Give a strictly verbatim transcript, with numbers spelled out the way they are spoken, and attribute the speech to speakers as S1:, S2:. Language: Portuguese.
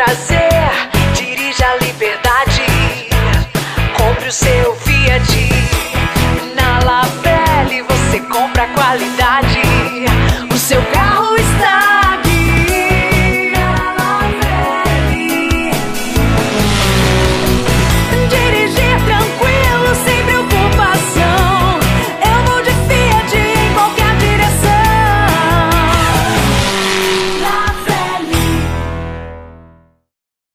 S1: prazer, dirija a liberdade. Compre o seu Fiat.